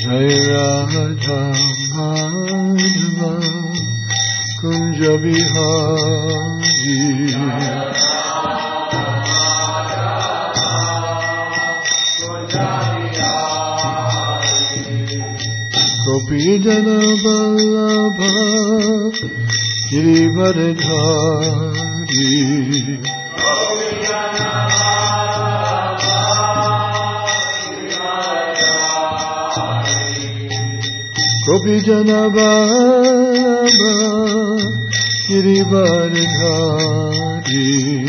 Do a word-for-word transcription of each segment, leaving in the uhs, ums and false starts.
Jai Radha Madhava Kunja Bihari Gopi Jana Vallabha Girivardhari Gopi Jana Vallabha Girivardhari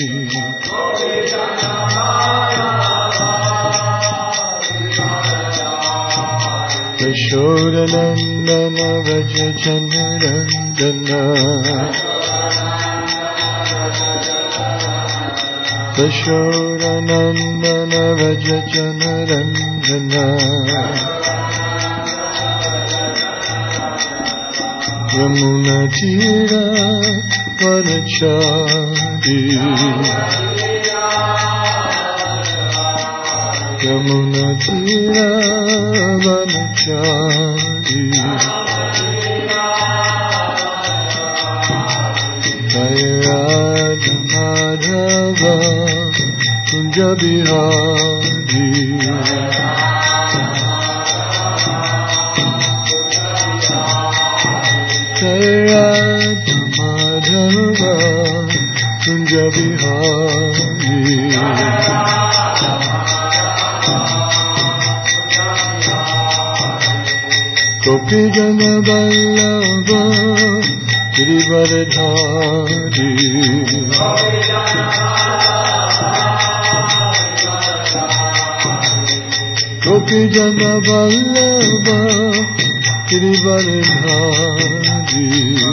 Yashoda Nandana Vraja Janarandana Yashoda Nandana Vraja Janarandana Yamuna Tira Vanachari Yamuna Tira Vanachari Jai Radha Madhava Kunja Bihari Jai Radha Madhava Kunja Bihari Gopi Jana Vallabha Girivardhari Gopi Jana Vallabha Girivardhari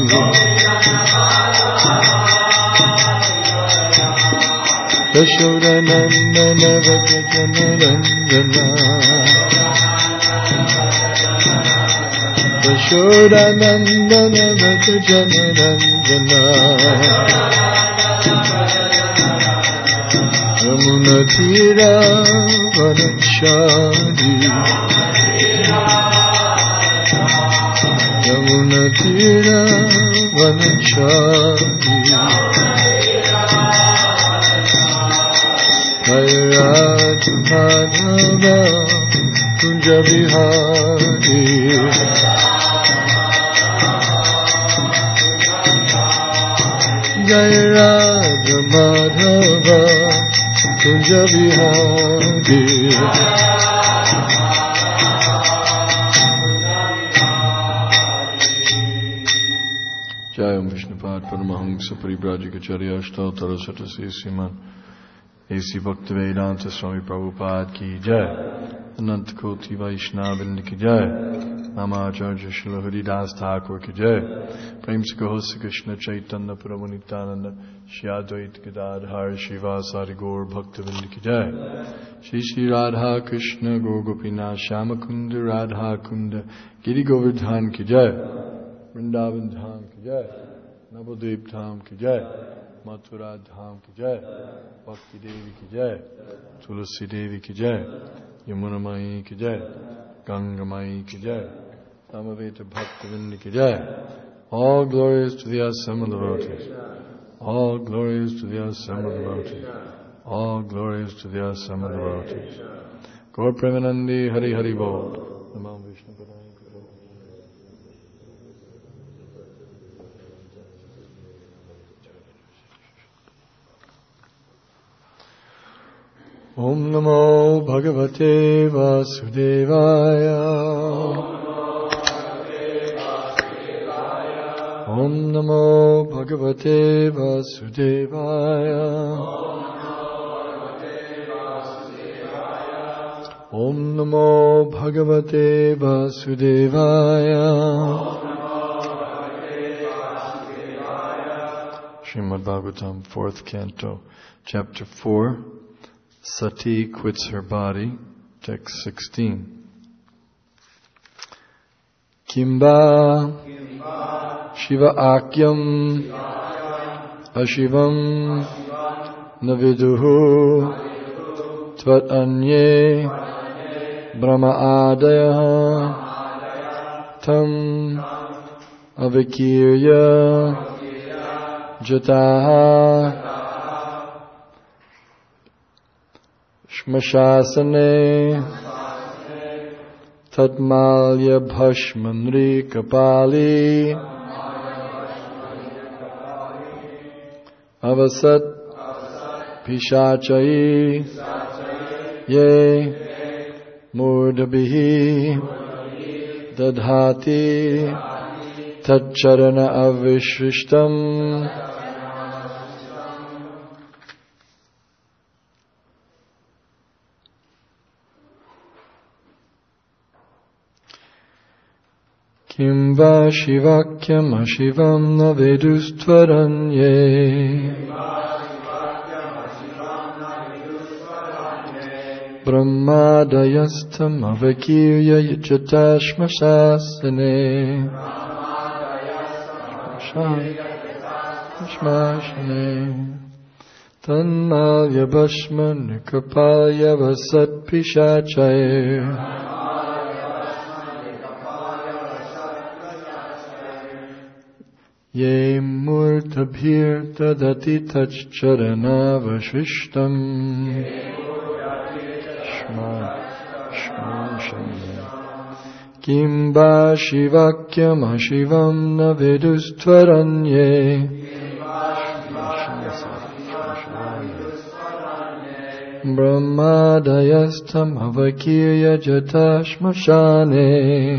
Yashoda Nandana Vraja Janarandana Yashoda Nandana Vraja Janarandana Yamuna Tira Vanachari Yamuna Tira Vanachari Jai Radha Madhava Kunja Bihari Jai Radha Madhava Kunja Bihari Jai Om Vishnupad Paramahamsa Paribrajikacharya Ashtottara Satasi Siman A C Bhaktivedanta Swami Prabhupada Ki Jai Anant Koti Vaishnavind Ki Jai Namacharya Srila Haridas Thakur Ki Jai Prem Se Kaho Se Krishna Chaitanya Prabhu Nityananda Shri Advait Gadadhar Shivasari Gaur Bhaktivind Ki Jai Shri Shri Radha Krishna Gaur Gopinath Shama Kunda Radha Kunda Giri Govardhan Ki Jai Vrindavan Dham Ki Jai Navadvip Dham Ki Jai Mathura Dham Ki Jai Bhakti Devi Ki Jai Tulasi Devi Ki Jai Yamuna Mai Ki Jai Ganga Mai Ki Jai Samaveta Bhaktivinoda Ki Jai. All glories to the assembled devotees. All glories to the assembled devotees. All glories to the assembled devotees. Gaur Premanandi Hari Hari Bol. Namam Vishnu Padaya. Om Namo Bhagavate Vasudevaya. Om Namo Bhagavate Vasudevaya. Om Namo Bhagavate Vasudevaya. Srimad Bhagavatam, fourth canto, chapter four. Sati quits her body, text sixteen. Kimba Shiva Akyam Ashivam Naviduhu Tvat Anye Brahma Adaya tam avikirya jataha shmashasane tatmalya bhashmanri kapali avasat pishachai ye murdabhihi dadhati tacharana avishishtam kim va shivakyam ashivam na vedustvaranye brahmadayastam avakirya yajatashmasasane shmashane tanmalya bhashman kapalya vasat pishachaya ye murtabhir tadati tacharana vashishtam shma shma shma kim va shivakyam ashivam na vedustvaranye brahmadayastam avakirya jatashmashane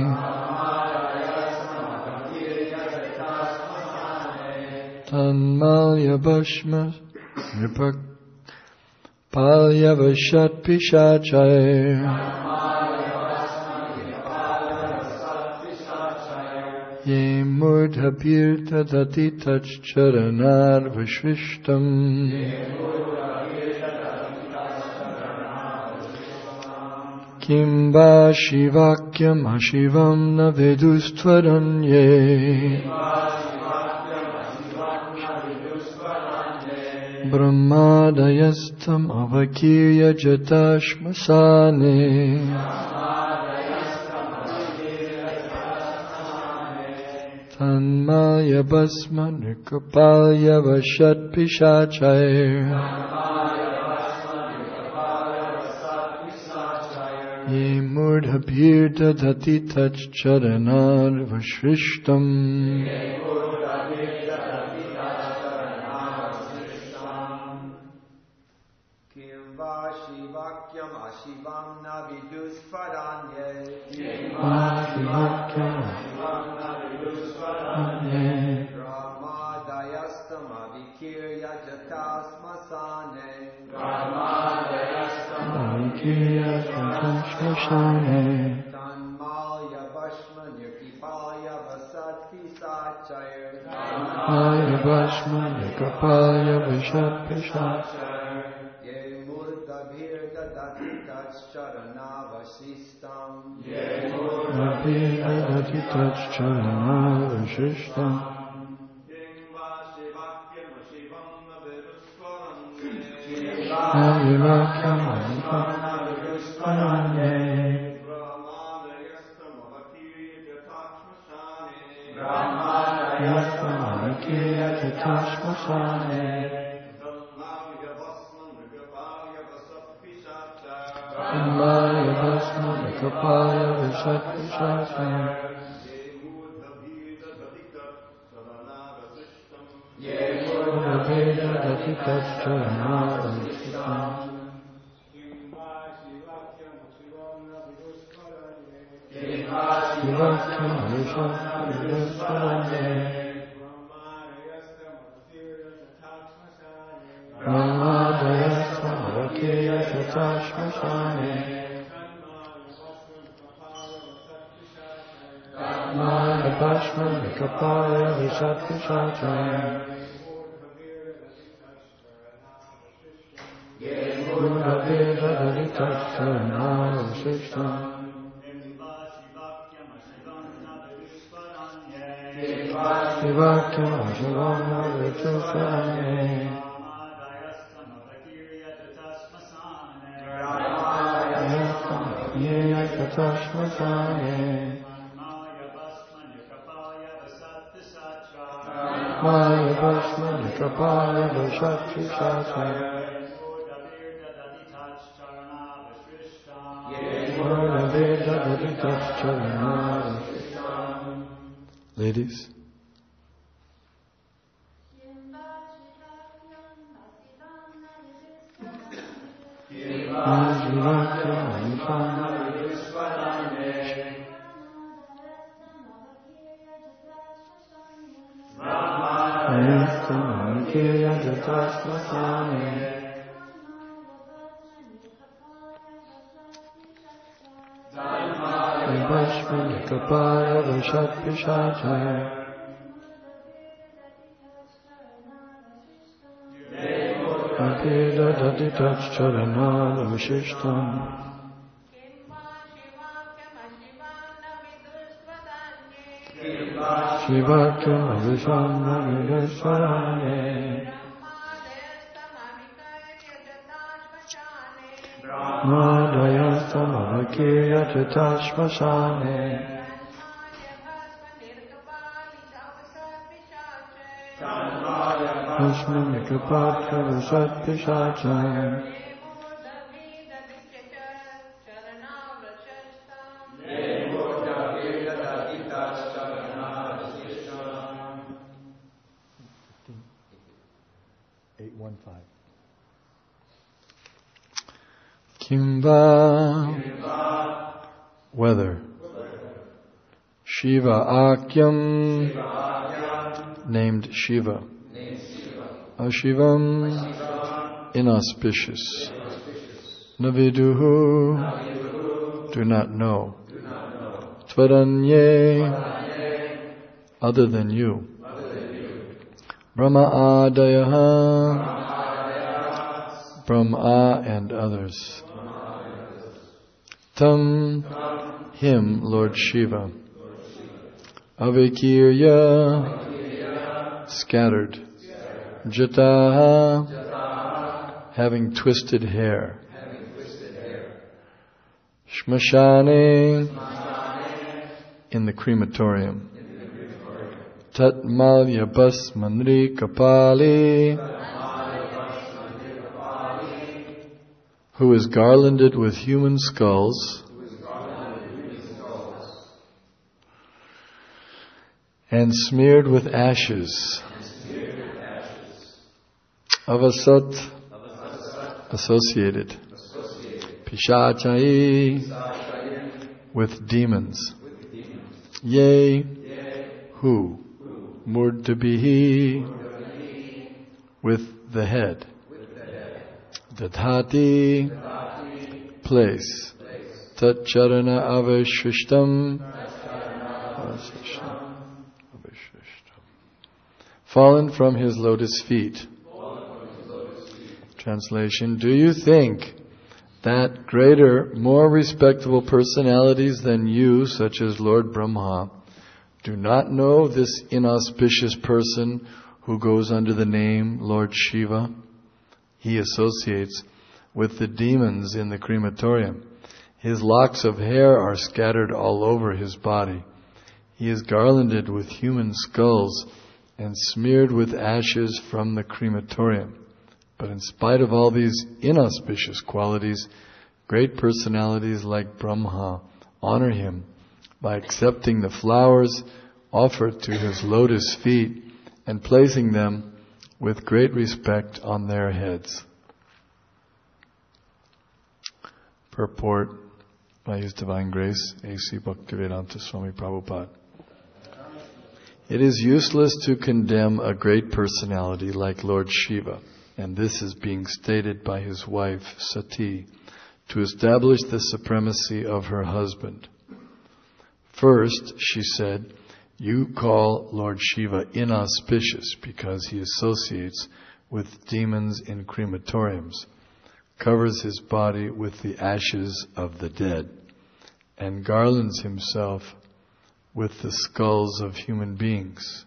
tanmalya bhashma nipak palya vashat pishachaya ye murdhabhir tadati tacharanar vashishtam kim va shivakyam ashivam na vedustvaranye brahmadayastam avakirya jatashmasane tanmaya basma nikapalya vashat pishachaya ye murdhabhir dadati tacharanar vashishtam Brahmadayastam avikirya jatasmasane tanmalya bhashman yakipalya vasat pisachaya ye murdabhir dadati tacharana vasistam Maya Bhasmani Kapaya Vashakti Shachaya Ladies. Kapaya Vashat Pishachaya Apida Daditach Charana Vashishtam Shivakyam Avisham Navideswarane Madhyastam Avakirya Tatashvasane Ashmamikapatra Vasat Pishachaya eight one five Kimva Whether Shiva Akyam named Shiva Ashivam inauspicious Naviduhu do not know Tvaranye other than you Brahma Adayaha Brahma and others Tam him Lord Shiva Avikirya scattered Jataha having twisted hair Shmashane in the crematorium Tatmalya Basmanri Kapali who is garlanded with human skulls and smeared with ashes. Avasat, associated. Pishachai, with demons. Yea, who? Murtabihi, with the head. Dadhati, place. Tat charana avashishtam, fallen from his lotus feet. Translation, do you think that greater, more respectable personalities than you, such as Lord Brahma, do not know this inauspicious person who goes under the name Lord Shiva? He associates with the demons in the crematorium. His locks of hair are scattered all over his body. He is garlanded with human skulls and smeared with ashes from the crematorium. But in spite of all these inauspicious qualities, great personalities like Brahma honor him by accepting the flowers offered to his lotus feet and placing them with great respect on their heads. Purport by His Divine Grace, A C Bhaktivedanta Swami Prabhupada. It is useless to condemn a great personality like Lord Shiva, and this is being stated by his wife Sati, to establish the supremacy of her husband. First, she said, you call Lord Shiva inauspicious because he associates with demons in crematoriums, covers his body with the ashes of the dead, and garlands himself with the skulls of human beings.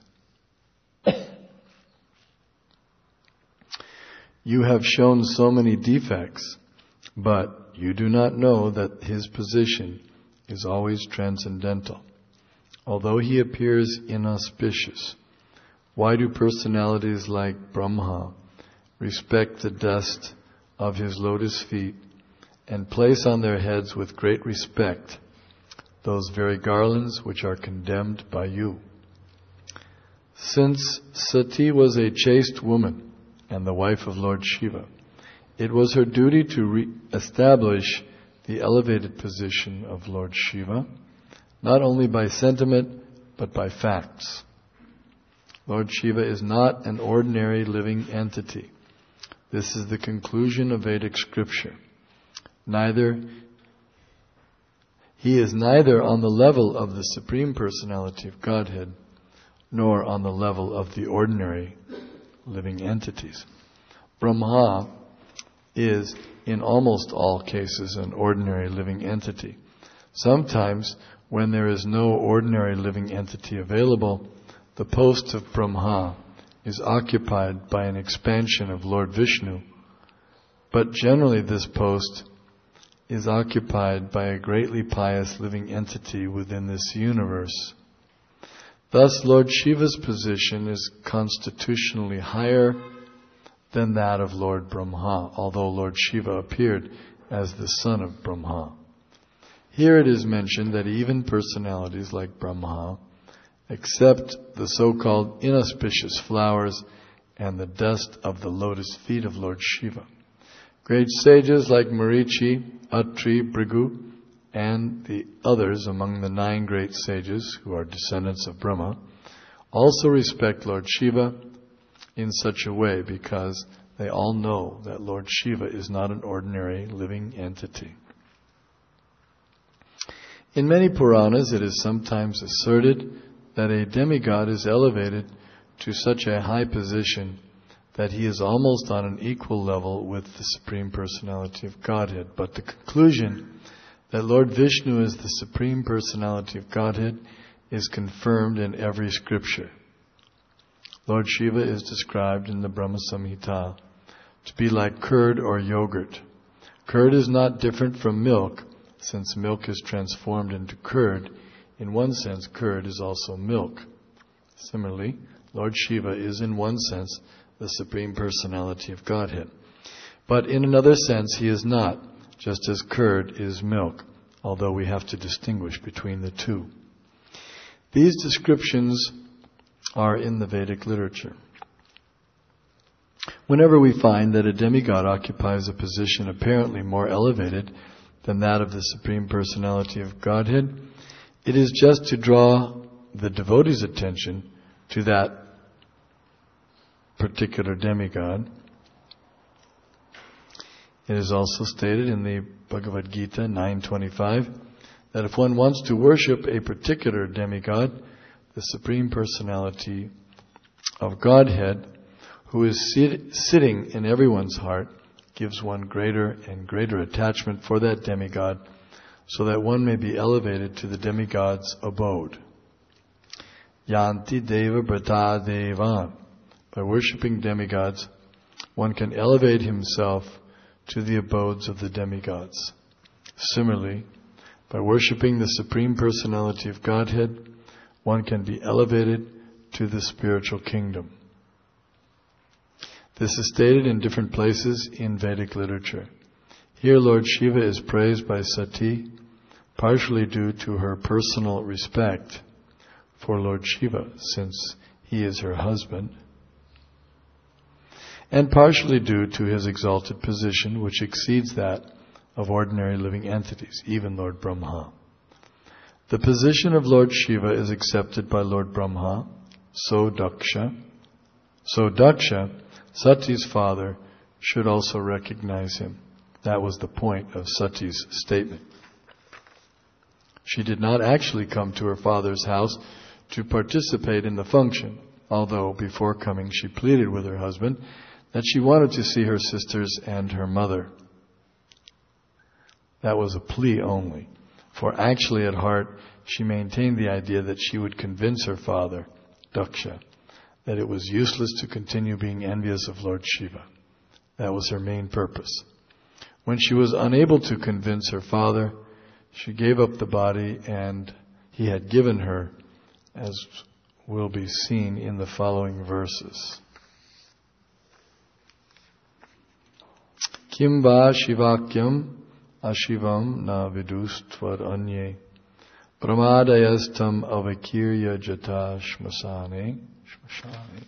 You have shown so many defects, but you do not know that his position is always transcendental. Although he appears inauspicious, Why do personalities like Brahma respect the dust of his lotus feet and place on their heads with great respect those very garlands which are condemned by you? Since Sati was a chaste woman and the wife of Lord Shiva, it was her duty to re-establish the elevated position of Lord Shiva, not only by sentiment, but by facts. Lord Shiva is not an ordinary living entity. This is the conclusion of Vedic scripture. Neither, he is neither on the level of the Supreme Personality of Godhead, nor on the level of the ordinary living entities. Brahma is, in almost all cases, an ordinary living entity. Sometimes, when there is no ordinary living entity available, the post of Brahma is occupied by an expansion of Lord Vishnu, but generally this post is occupied by a greatly pious living entity within this universe. Thus, Lord Shiva's position is constitutionally higher than that of Lord Brahma, although Lord Shiva appeared as the son of Brahma. Here it is mentioned that even personalities like Brahma accept the so-called inauspicious flowers and the dust of the lotus feet of Lord Shiva. Great sages like Marichi, Atri, Bhrigu, and the others among the nine great sages who are descendants of Brahma also respect Lord Shiva in such a way because they all know that Lord Shiva is not an ordinary living entity. In many Puranas it is sometimes asserted that a demigod is elevated to such a high position that he is almost on an equal level with the Supreme Personality of Godhead. But the conclusion that Lord Vishnu is the Supreme Personality of Godhead is confirmed in every scripture. Lord Shiva is described in the Brahma Samhita to be like curd or yogurt. Curd is not different from milk, since milk is transformed into curd. In one sense, curd is also milk. Similarly, Lord Shiva is in one sense the Supreme Personality of Godhead. But in another sense, he is not, just as curd is milk, although we have to distinguish between the two. These descriptions are in the Vedic literature. Whenever we find that a demigod occupies a position apparently more elevated than that of the Supreme Personality of Godhead, it is just to draw the devotee's attention to that particular demigod. It is also stated in the Bhagavad Gita nine twenty-five that if one wants to worship a particular demigod, the Supreme Personality of Godhead, who is sit- sitting in everyone's heart, gives one greater and greater attachment for that demigod, so that one may be elevated to the demigod's abode. Yanti Deva Brata Devan. By worshipping demigods, one can elevate himself to the abodes of the demigods. Similarly, by worshipping the Supreme Personality of Godhead, one can be elevated to the spiritual kingdom. This is stated in different places in Vedic literature. Here Lord Shiva is praised by Sati, partially due to her personal respect for Lord Shiva, since he is her husband, and partially due to his exalted position, which exceeds that of ordinary living entities, even Lord Brahma. The position of Lord Shiva is accepted by Lord Brahma, so Daksha. So Daksha, Sati's father, should also recognize him. That was the point of Sati's statement. She did not actually come to her father's house to participate in the function, although before coming she pleaded with her husband that she wanted to see her sisters and her mother. That was a plea only, for actually at heart she maintained the idea that she would convince her father, Daksha, that it was useless to continue being envious of Lord Shiva. That was her main purpose. When she was unable to convince her father, she gave up the body and he had given her as will be seen in the following verses. Kimba shivakyam ashivam na vidustvad anye Pramadayastam avakirya jata shmasane shmasane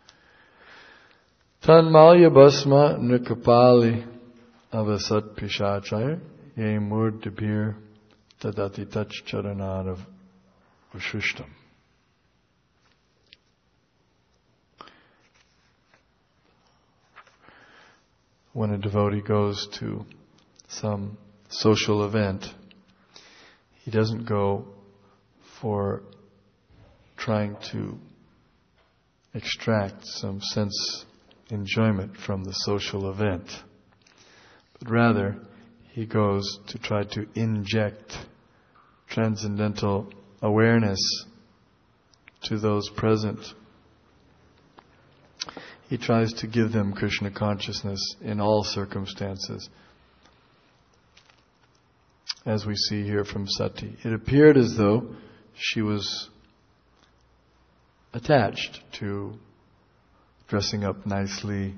Tanmalya basma nukapali avasat pishachaya ye murdabir tadati tach charanadav vashishtam. When a devotee goes to some social event, he doesn't go for trying to extract some sense enjoyment from the social event, but rather he goes to try to inject transcendental awareness to those present. He tries to give them Krishna consciousness in all circumstances. As we see here from Sati, it appeared as though she was attached to dressing up nicely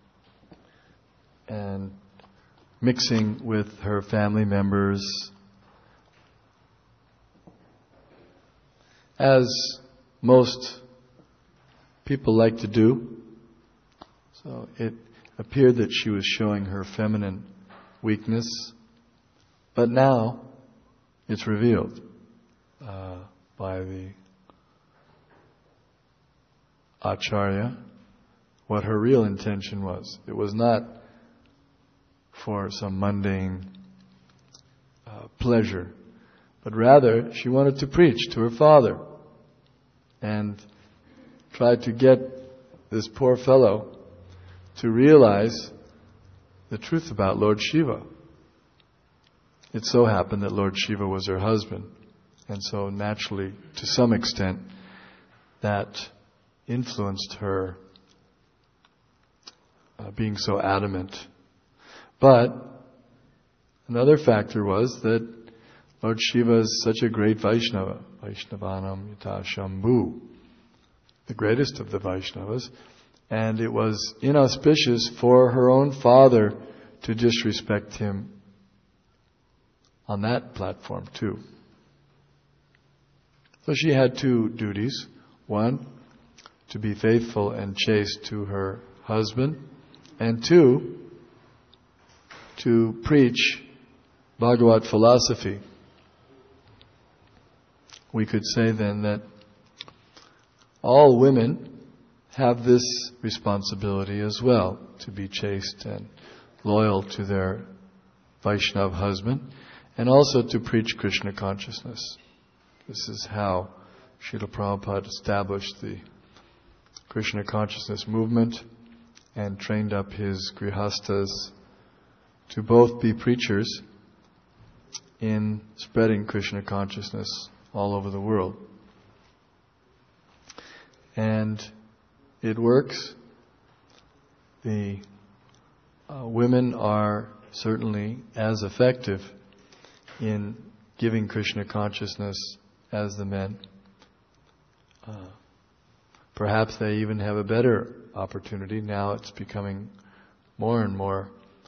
and mixing with her family members, as most people like to do. So it appeared that she was showing her feminine weakness. But now, it's revealed uh, by the Acharya what her real intention was. It was not for some mundane uh, pleasure, but rather she wanted to preach to her father and try to get this poor fellow to realize the truth about Lord Shiva. It so happened that Lord Shiva was her husband, and so naturally, to some extent, that influenced her uh, being so adamant. But another factor was that Lord Shiva is such a great Vaishnava, Vaishnavanam Yata Shambhu, the greatest of the Vaishnavas, and it was inauspicious for her own father to disrespect him on that platform too. So she had two duties. One, to be faithful and chaste to her husband. And two, to preach Bhagavad philosophy. We could say then that all women have this responsibility as well, to be chaste and loyal to their Vaishnav husband, and also to preach Krishna consciousness. This is how Srila Prabhupada established the Krishna consciousness movement and trained up his grihastas to both be preachers in spreading Krishna consciousness all over the world. And it works. The uh, women are certainly as effective in giving Krishna consciousness as the men. Uh, perhaps they even have a better opportunity. Now it's becoming more and more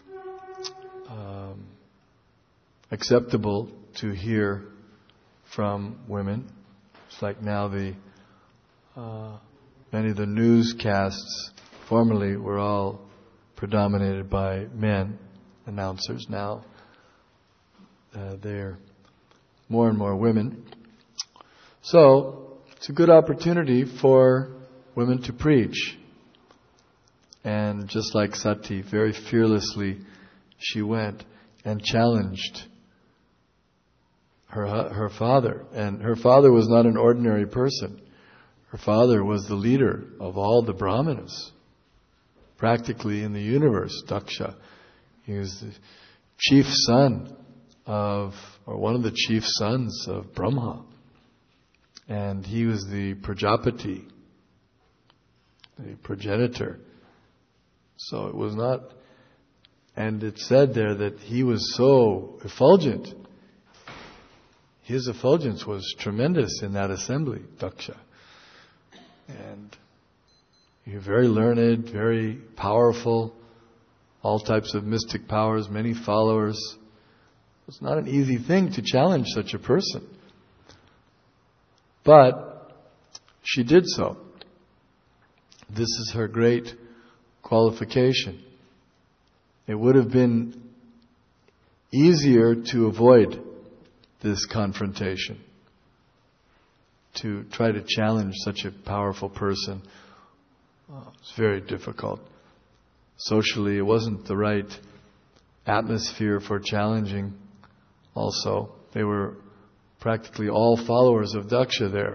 um, acceptable to hear from women. It's like now the uh, many of the newscasts formerly were all predominated by men, announcers. Now uh, they're more and more women. So it's a good opportunity for women to preach. And just like Sati, very fearlessly she went and challenged her her father. And her father was not an ordinary person. Her father was the leader of all the Brahmanas, practically in the universe, Daksha. He was the chief son of, or one of the chief sons of Brahma. And he was the Prajapati, the progenitor. So it was not, and it said there that he was so effulgent. His effulgence was tremendous in that assembly, Daksha. And you're very learned, very powerful, all types of mystic powers, many followers. It's not an easy thing to challenge such a person. But she did so. This is her great qualification. It would have been easier to avoid this confrontation, to try to challenge such a powerful person. Oh, it's very difficult. Socially, it wasn't the right atmosphere for challenging. Also, they were practically all followers of Daksha there.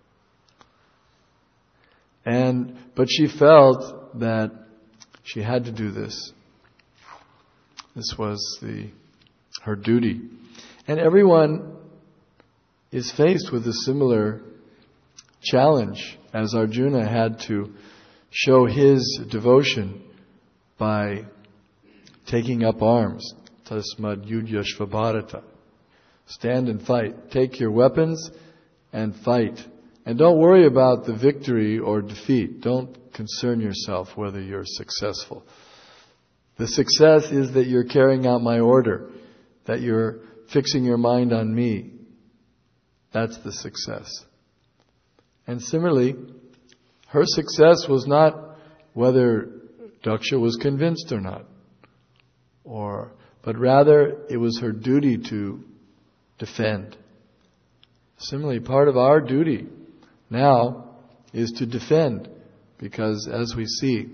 And, but she felt that she had to do this. This was the, her duty. And everyone is faced with a similar challenge, as Arjuna had to show his devotion by taking up arms. Tasmad yudhya shvabharata. Stand and fight. Take your weapons and fight. And don't worry about the victory or defeat. Don't concern yourself whether you're successful. The success is that you're carrying out my order, that you're fixing your mind on me. That's the success. And similarly, her success was not whether Daksha was convinced or not, or but rather it was her duty to defend. Similarly, part of our duty now is to defend, because as we see,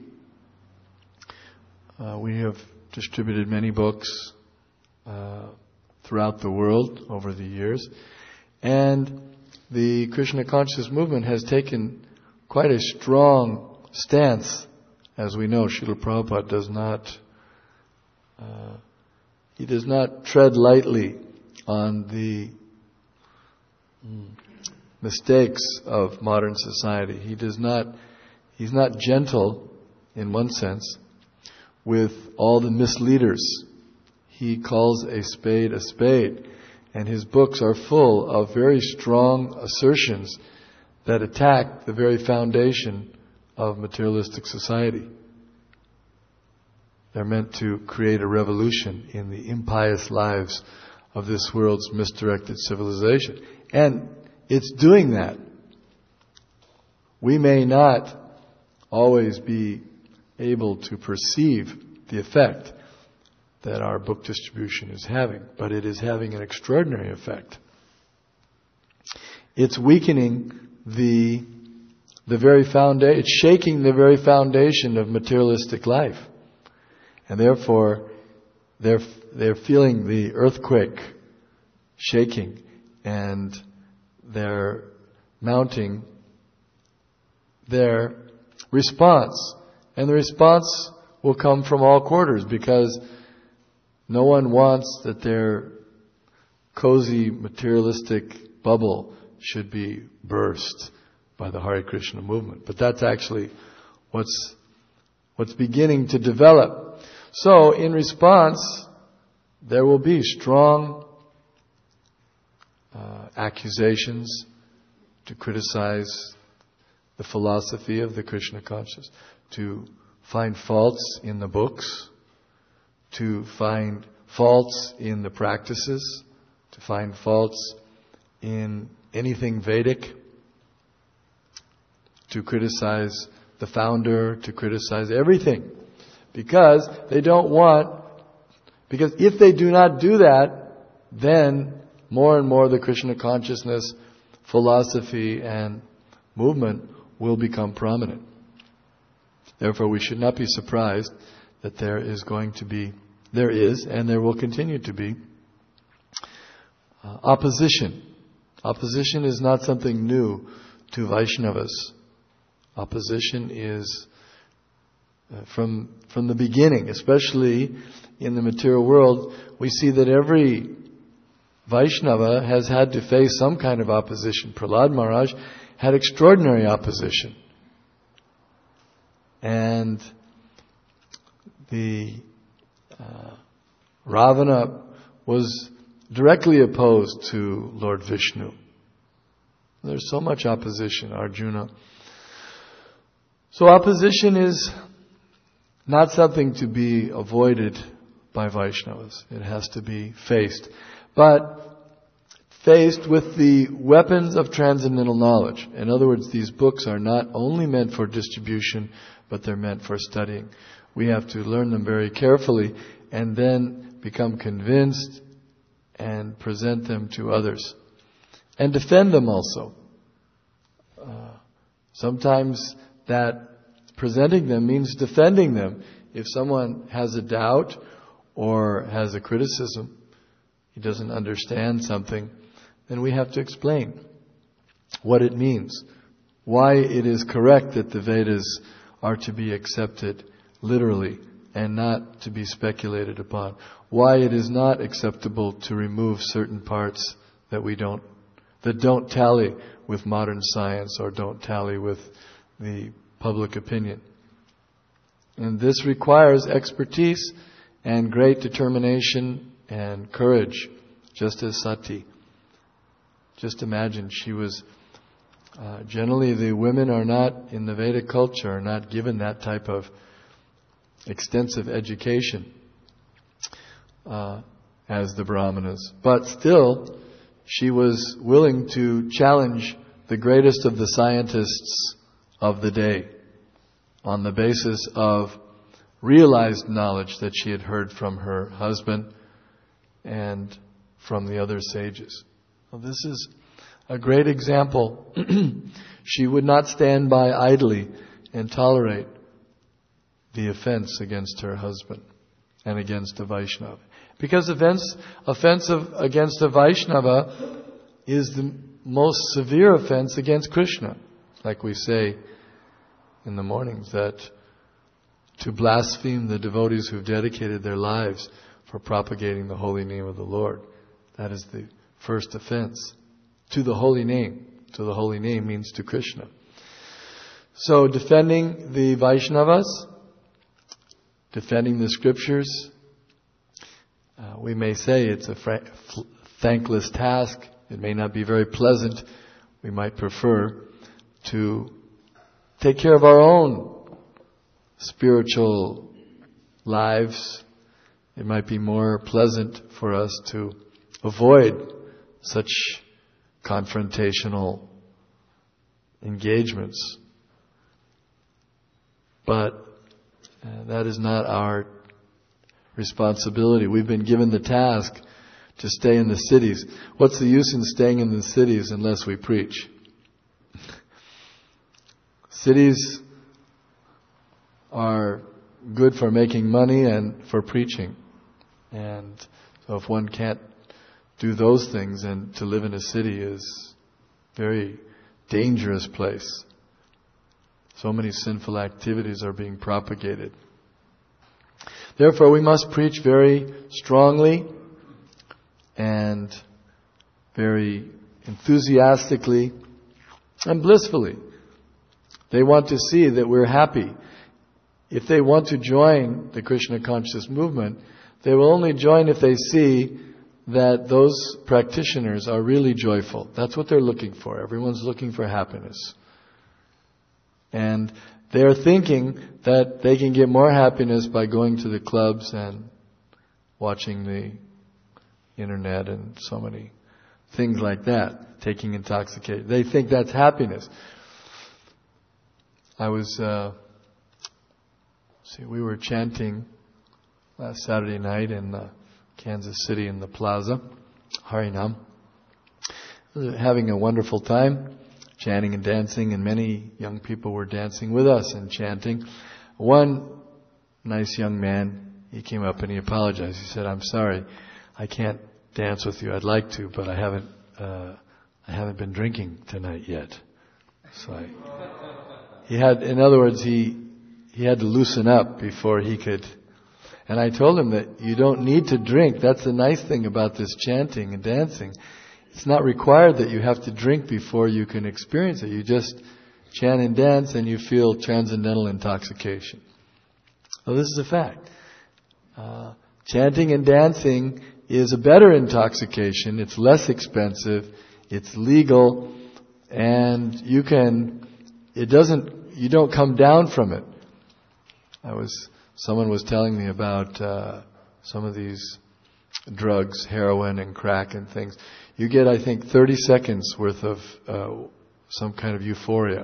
uh, we have distributed many books uh, throughout the world over the years, and the Krishna consciousness movement has taken quite a strong stance. As we know, Srila Prabhupada does not, uh, he does not tread lightly on the mistakes of modern society. He does not, he's not gentle, in one sense, with all the misleaders. He calls a spade a spade. And his books are full of very strong assertions that attack the very foundation of materialistic society. They're meant to create a revolution in the impious lives of this world's misdirected civilization. And it's doing that. We may not always be able to perceive the effect that our book distribution is having, but it is having an extraordinary effect. It's weakening the the very foundation, it's shaking the very foundation of materialistic life. And therefore, they're they're feeling the earthquake shaking, and they're mounting their response. And the response will come from all quarters, because no one wants that their cozy materialistic bubble should be burst by the Hare Krishna movement. But that's actually what's what's beginning to develop. So in response, there will be strong uh, accusations to criticize the philosophy of the Krishna consciousness, to find faults in the books, to find faults in the practices, to find faults in anything Vedic, to criticize the founder, to criticize everything. Because they don't want, because if they do not do that, then more and more the Krishna consciousness philosophy and movement will become prominent. Therefore, we should not be surprised that there is going to be, there is, and there will continue to be, uh, opposition. Opposition is not something new to Vaishnavas. Opposition is uh, from from the beginning, especially in the material world. We see that every Vaishnava has had to face some kind of opposition. Prahlad Maharaj had extraordinary opposition. And the uh, Ravana was directly opposed to Lord Vishnu. There's so much opposition. Arjuna So opposition is not something to be avoided by Vaishnavas. It has to be faced. But faced with the weapons of transcendental knowledge. In other words, these books are not only meant for distribution, but they're meant for studying. We have to learn them very carefully and then become convinced and present them to others. And defend them also. Uh, sometimes that presenting them means defending them. If someone has a doubt or has a criticism, he doesn't understand something, then we have to explain what it means, why it is correct that the Vedas are to be accepted literally and not to be speculated upon, why it is not acceptable to remove certain parts that we don't, that don't tally with modern science or don't tally with the public opinion. And this requires expertise and great determination and courage, just as Sati. Just imagine, she was, uh, generally the women are not, in the Vedic culture, are not given that type of extensive education uh, as the Brahmanas. But still, she was willing to challenge the greatest of the scientists of the day on the basis of realized knowledge that she had heard from her husband and from the other sages. Well, this is a great example. She would not stand by idly and tolerate the offense against her husband and against a Vaishnava. Because offense, offense of, against a Vaishnava is the most severe offense against Krishna. Like we say in the mornings, that to blaspheme the devotees who've dedicated their lives for propagating the holy name of the Lord, that is the first offense. To the holy name. To the holy name means to Krishna. So defending the Vaishnavas, defending the scriptures, uh, we may say it's a fra- thankless task. It may not be very pleasant. We might prefer to take care of our own spiritual lives. It might be more pleasant for us to avoid such confrontational engagements. But uh, that is not our responsibility. We've been given the task to stay in the cities. What's the use in staying in the cities unless we preach? Cities are good for making money and for preaching. And so if one can't do those things, and to live in a city is a very dangerous place. So many sinful activities are being propagated. Therefore, we must preach very strongly and very enthusiastically and blissfully. They want to see that we're happy. If they want to join the Krishna conscious movement, they will only join if they see that those practitioners are really joyful. That's what they're looking for. Everyone's looking for happiness. And they're thinking that they can get more happiness by going to the clubs and watching the internet and so many things like that, taking intoxication. They think that's happiness. I was, uh, see, we were chanting last Saturday night in uh, Kansas City in the plaza, Harinam. Having a wonderful time, chanting and dancing, and many young people were dancing with us and chanting. One nice young man, he came up and he apologized. He said, "I'm sorry, I can't dance with you. I'd like to, but I haven't, uh, I haven't been drinking tonight yet." So I, he had, in other words, he he had to loosen up before he could. And I told him that you don't need to drink. That's the nice thing about this chanting and dancing. It's not required that you have to drink before you can experience it. You just chant and dance and you feel transcendental intoxication. Well, this is a fact. Uh, chanting and dancing is a better intoxication. It's less expensive. It's legal. And you can, it doesn't you don't come down from it. I was, someone was telling me about uh, some of these drugs, heroin and crack and things. You get, I think, thirty seconds worth of uh, some kind of euphoria.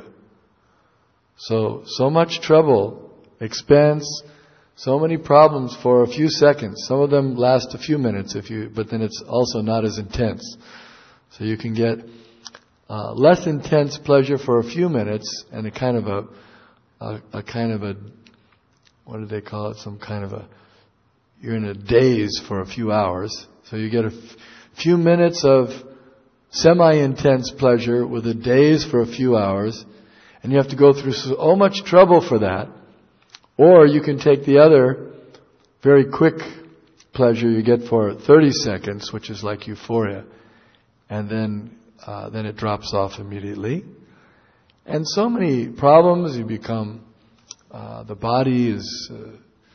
So, so much trouble, expense, so many problems for a few seconds. Some of them last a few minutes, if you, but then it's also not as intense. So you can get uh, less intense pleasure for a few minutes, and a kind of a, a, a kind of a, what do they call it? Some kind of a, you're in a daze for a few hours. So you get a f- few minutes of semi-intense pleasure with a daze for a few hours, and you have to go through so much trouble for that. Or you can take the other very quick pleasure you get for thirty seconds, which is like euphoria, and then uh, then it drops off immediately. And so many problems. You become, uh, the body is uh,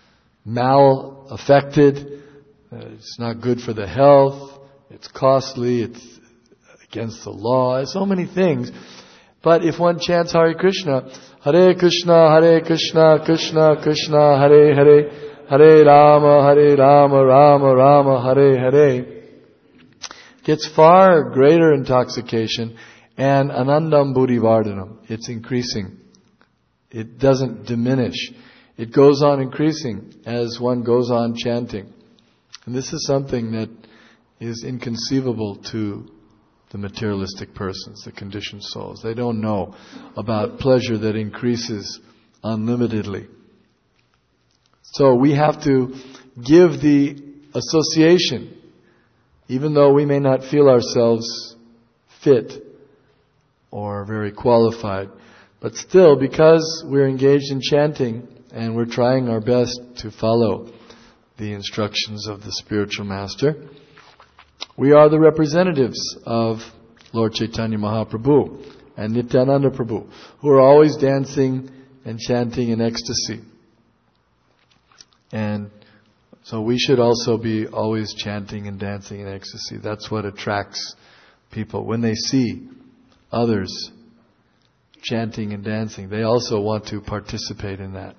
mal-affected. Uh, it's not good for the health. It's costly. It's against the law. So many things. But if one chants Hare Krishna, Hare Krishna, Hare Krishna, Krishna Krishna, Hare Hare, Hare Rama, Hare Rama, Rama Rama, Hare Hare, gets far greater intoxication, and Anandam Buddhi Vardhanam. It's increasing. It doesn't diminish. It goes on increasing as one goes on chanting. And this is something that is inconceivable to the materialistic persons, the conditioned souls. They don't know about pleasure that increases unlimitedly. So we have to give the association, even though we may not feel ourselves fit or very qualified. But still, because we're engaged in chanting and we're trying our best to follow the instructions of the spiritual master, we are the representatives of Lord Chaitanya Mahaprabhu and Nityananda Prabhu, who are always dancing and chanting in ecstasy. And so we should also be always chanting and dancing in ecstasy. That's what attracts people. When they see others chanting and dancing, they also want to participate in that.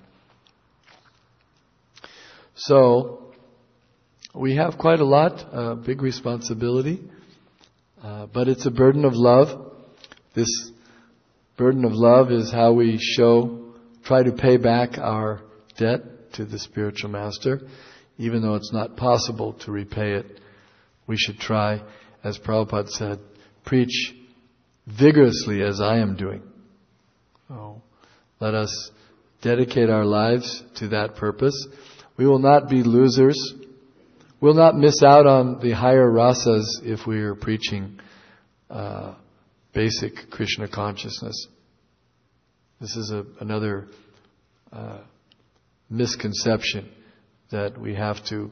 So, we have quite a lot, a big responsibility, uh, but it's a burden of love. This burden of love is how we show, try to pay back our debt to the spiritual master. Even though it's not possible to repay it, we should try, as Prabhupada said, preach vigorously as I am doing. Oh, let us dedicate our lives to that purpose. We will not be losers. We'll not miss out on the higher rasas if we are preaching uh, basic Krishna consciousness. This is a, another uh, misconception, that we have to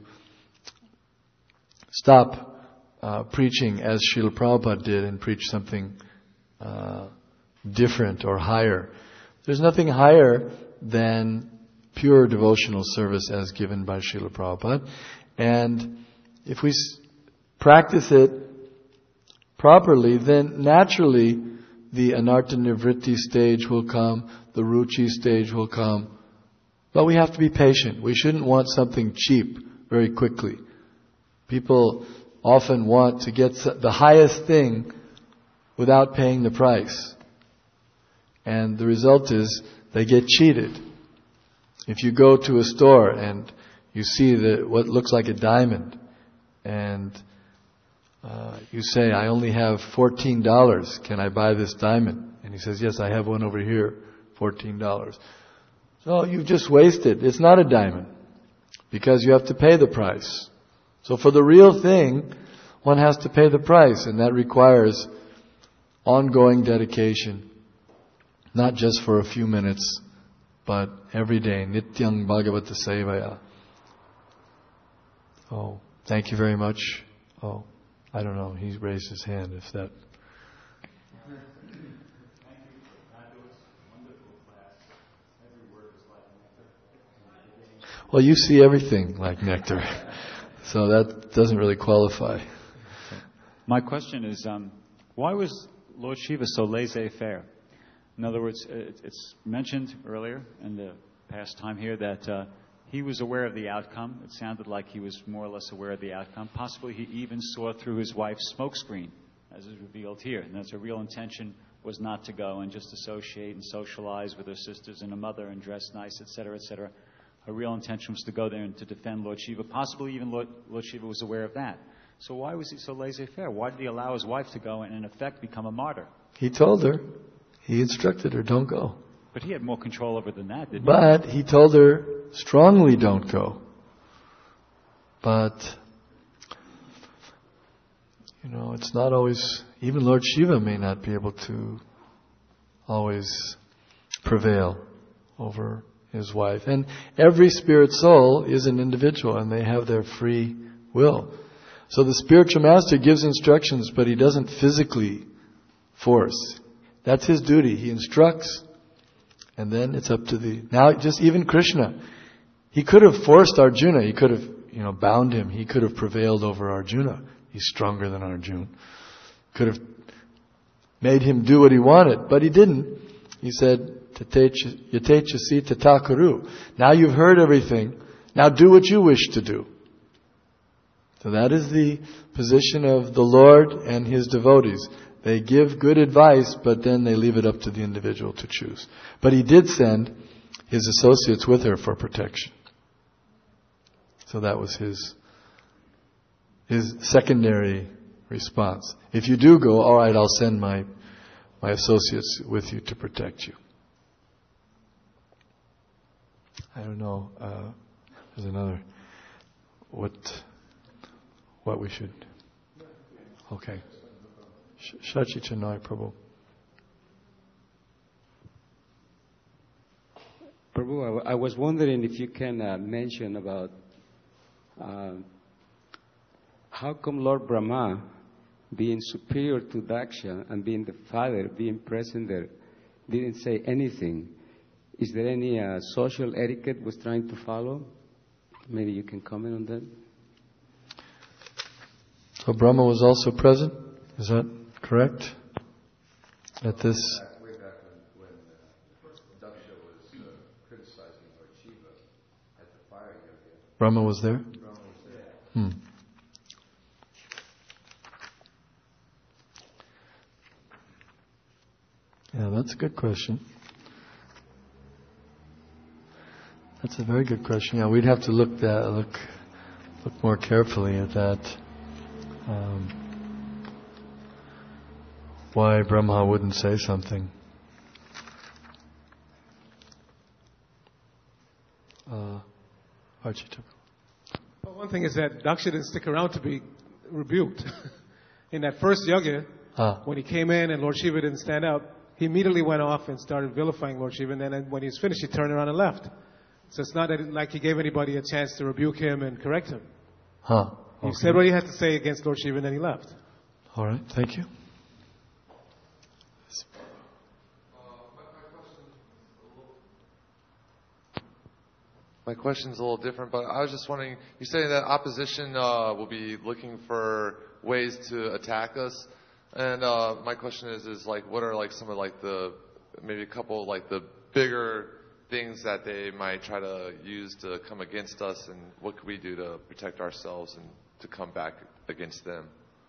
stop uh, preaching as Srila Prabhupada did and preach something uh, different or higher. There's nothing higher than pure devotional service as given by Srila Prabhupada. And if we s- practice it properly, then naturally the Anartha Nivritti stage will come, the Ruchi stage will come. But we have to be patient. We shouldn't want something cheap very quickly. People often want to get the highest thing without paying the price. And the result is they get cheated. If you go to a store and you see the, what looks like a diamond, and uh, you say, I only have fourteen dollars, can I buy this diamond? And he says, yes, I have one over here, fourteen dollars. So you've just wasted. It's not a diamond, because you have to pay the price. So for the real thing, one has to pay the price, and that requires ongoing dedication, not just for a few minutes, but every day. Nityang Bhagavata Sevaya. Oh, thank you very much. Oh, I don't know. He raised his hand. If that. Well, you see everything like nectar, so that doesn't really qualify. My question is, um, why was Lord Shiva so laissez-faire? In other words, it's mentioned earlier in the past time here that uh, he was aware of the outcome. It sounded like he was more or less aware of the outcome. Possibly he even saw through his wife's smokescreen, as is revealed here. And that's her real intention was not to go and just associate and socialize with her sisters and her mother and dress nice, et cetera, et cetera. Her real intention was to go there and to defend Lord Shiva. Possibly even Lord, Lord Shiva was aware of that. So why was he so laissez-faire? Why did he allow his wife to go and, in effect, become a martyr? He told her. He instructed her, don't go. But he had more control over than that, didn't but he? But he told her strongly, don't go. But, you know, it's not always, even Lord Shiva may not be able to always prevail over his wife. And every spirit soul is an individual and they have their free will. So the spiritual master gives instructions, but he doesn't physically force. That's his duty. He instructs, and then it's up to the... Now, just even Krishna, he could have forced Arjuna. He could have, you know, bound him. He could have prevailed over Arjuna. He's stronger than Arjuna. Could have made him do what he wanted, but he didn't. He said, Yatechasi tatakuru. Now you've heard everything. Now do what you wish to do. So that is the position of the Lord and His devotees. They give good advice, but then they leave it up to the individual to choose. But He did send His associates with her for protection. So that was His, His secondary response. If you do go, all right, I'll send my, my associates with you to protect you. I don't know. Uh, there's another. What... What we should... Okay. Shachi Chennai, Prabhu. Prabhu, I was wondering if you can uh, mention about uh, how come Lord Brahma, being superior to Daksha and being the father, being present there, didn't say anything. Is there any uh, social etiquette was trying to follow? Maybe you can comment on that. So Brahma was also present? Is that correct? At this... Way back when, when uh, Daksha was uh, criticizing Lord Shiva at the fire yajna. Brahma was there? Brahma was there. Hmm. Yeah, that's a good question. That's a very good question. Yeah, we'd have to look that look look more carefully at that. Um, why Brahma wouldn't say something. Uh, Archie took. Well, one thing is that Daksha didn't stick around to be rebuked. In that first yajna, ah. when he came in and Lord Shiva didn't stand up, he immediately went off and started vilifying Lord Shiva, and then when he was finished, he turned around and left. So it's not that it, like he gave anybody a chance to rebuke him and correct him. Huh. He Okay. said what he had to say against Lord Shiva, and then he left. All right, thank you. My question's a little different, but I was just wondering, you're saying that opposition uh, will be looking for ways to attack us, and uh, my question is, is like, what are like some of like the, maybe a couple like the bigger things that they might try to use to come against us, and what could we do to protect ourselves and to come back against them?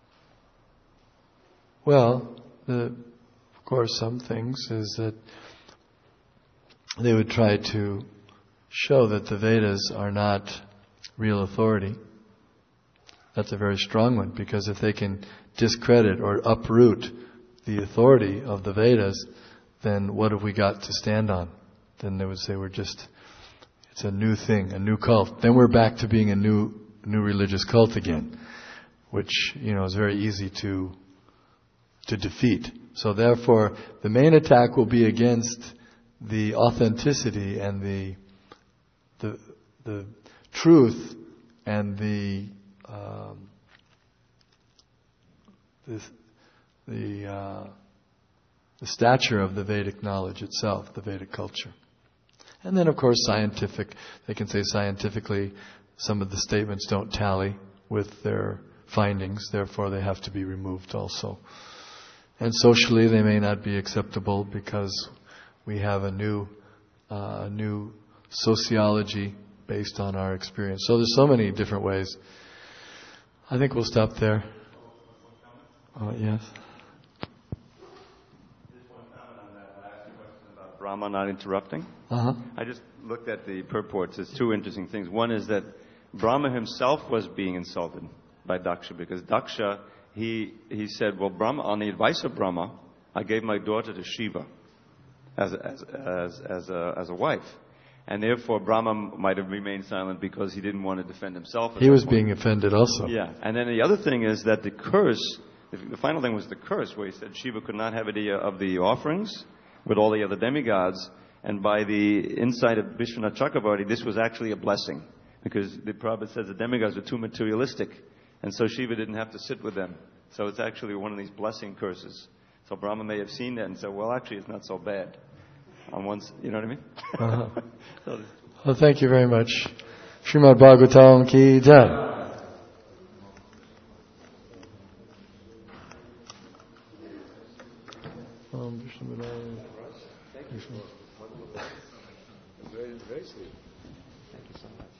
Well, the, of course, some things is that they would try to show that the Vedas are not real authority. That's a very strong one, because if they can discredit or uproot the authority of the Vedas, then what have we got to stand on? Then they would say we're just, it's a new thing, a new cult. Then we're back to being a new new religious cult again, which, you know, is very easy to to defeat. So therefore, the main attack will be against the authenticity and the the the truth and the um, the the, uh, the stature of the Vedic knowledge itself, the Vedic culture. And then, of course, scientific. They can say scientifically some of the statements don't tally with their findings, therefore they have to be removed also. And socially they may not be acceptable because we have a new, uh, new sociology based on our experience. So there's so many different ways. I think we'll stop there. Uh, yes. Just one comment on that last question about Brahma not interrupting. Uh-huh. I just looked at the purports. There's two interesting things. One is that Brahma himself was being insulted by Daksha because Daksha, he, he said, well, Brahma, on the advice of Brahma, I gave my daughter to Shiva as a, as, as, as, a, as a wife. And therefore, Brahma might have remained silent because he didn't want to defend himself. He was being offended also. Yeah. And then the other thing is that the curse, the final thing was the curse, where he said Shiva could not have any of the offerings with all the other demigods. And by the insight of Vishwanath Chakravarti, this was actually a blessing. Because the Prabhupada says the demigods were too materialistic. And so Shiva didn't have to sit with them. So it's actually one of these blessing curses. So Brahma may have seen that and said, well, actually, it's not so bad. On one, you know what I mean? Uh-huh. So, well, thank you very much. Srimad Bhagavatam ki jai. Um, Thank you. Very, very sweet. Thank you so much.